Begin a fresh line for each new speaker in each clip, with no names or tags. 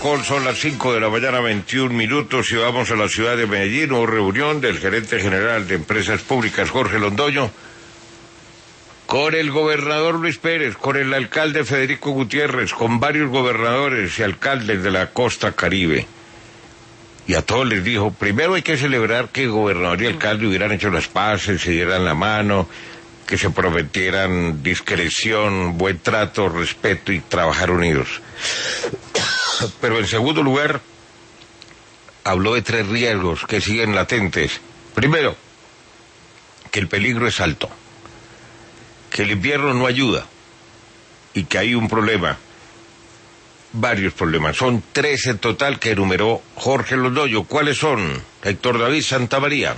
Caracol, son las 5 de la mañana, 21 minutos, y vamos a la ciudad de Medellín. Hubo reunión del gerente general de Empresas Públicas, Jorge Londoño, con el gobernador Luis Pérez, con el alcalde Federico Gutiérrez, con varios gobernadores y alcaldes de la costa Caribe. Y a todos les dijo, primero hay que celebrar que el gobernador y el alcalde hubieran hecho las paces, se dieran la mano, que se prometieran discreción, buen trato, respeto y trabajar unidos. Pero en segundo lugar, habló de 3 riesgos que siguen latentes. Primero, que el peligro es alto, que el invierno no ayuda y que hay un problema, varios problemas. Son 3 en total que enumeró Jorge Londoño. ¿Cuáles son, Héctor David Santamaría?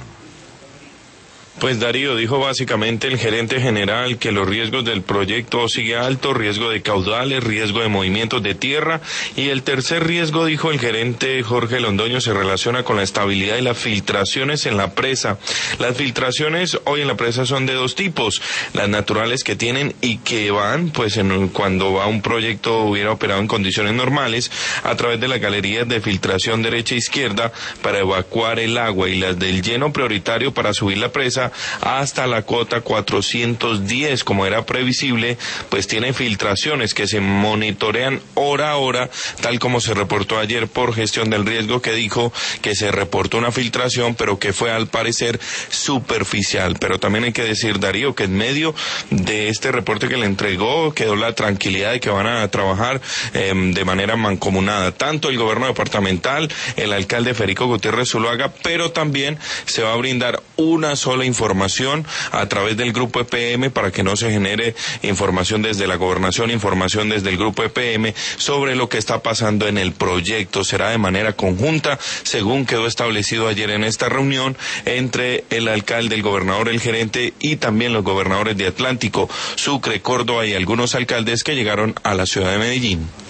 Pues Darío, dijo básicamente el gerente general que los riesgos del proyecto sigue alto, riesgo de caudales, riesgo de movimientos de tierra, y el tercer riesgo, dijo el gerente Jorge Londoño, se relaciona con la estabilidad y las filtraciones en la presa. Las filtraciones hoy en la presa son de 2 tipos, las naturales que tienen y que van, pues cuando va un proyecto hubiera operado en condiciones normales, a través de las galerías de filtración derecha e izquierda para evacuar el agua, y las del lleno prioritario para subir la presa hasta la cota 410, como era previsible, pues tiene filtraciones que se monitorean hora a hora, tal como se reportó ayer por gestión del riesgo, que dijo que se reportó una filtración, pero que fue al parecer superficial. Pero también hay que decir, Darío, que en medio de este reporte que le entregó quedó la tranquilidad de que van a trabajar de manera mancomunada, tanto el gobierno departamental, el alcalde Federico Gutiérrez Zuluaga, pero también se va a brindar una sola información a través del grupo EPM para que no se genere información desde la gobernación, información desde el grupo EPM sobre lo que está pasando en el proyecto. Será de manera conjunta, según quedó establecido ayer en esta reunión entre el alcalde, el gobernador, el gerente y también los gobernadores de Atlántico, Sucre, Córdoba y algunos alcaldes que llegaron a la ciudad de Medellín.